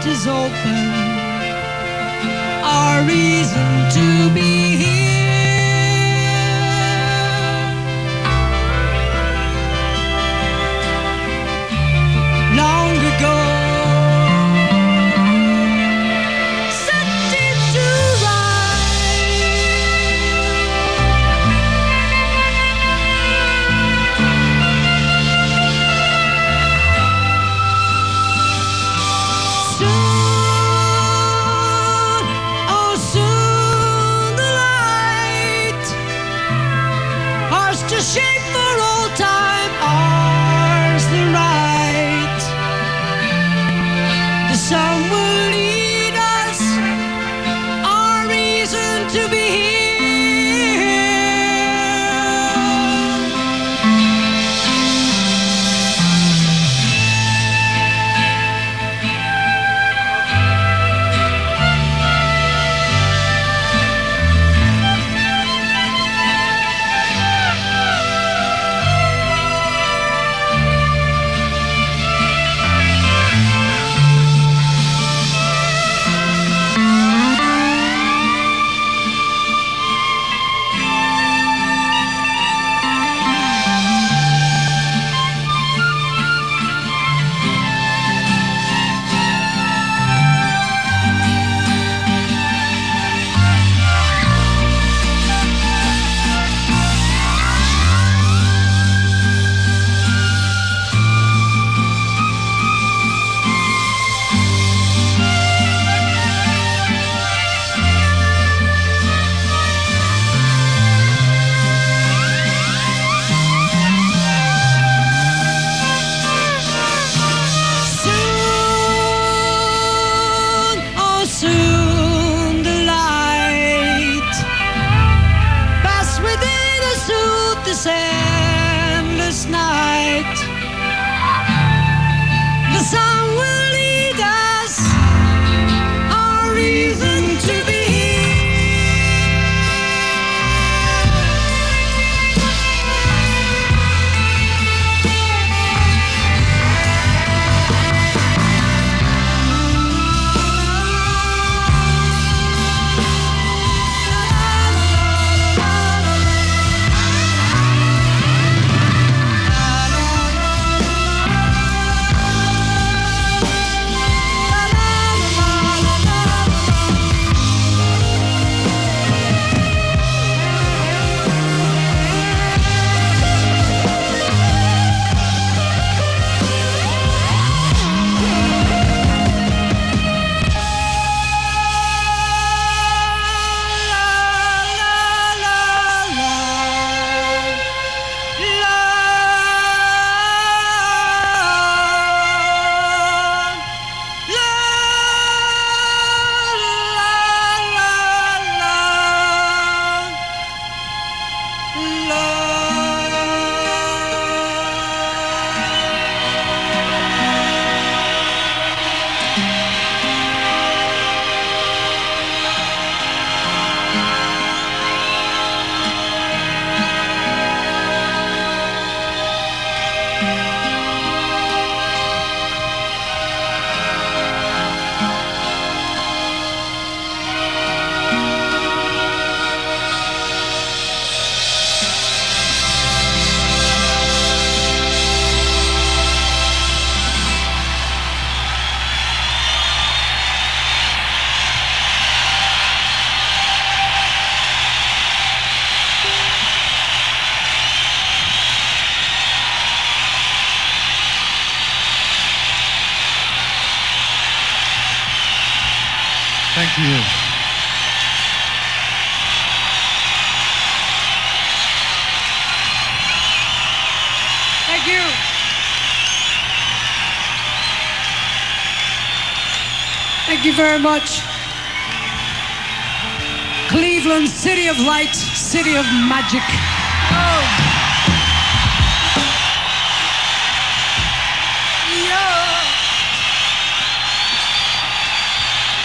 heart is open, our reason to be here. Long ago, set it to to shape for all time, ours the right. The sun will lead us, our reason to be here. Soon the light pass within us through this endless night. The sun will lead us, our reason to be Thank you. Thank you. Thank you very much. Cleveland, city of light, city of magic. Oh.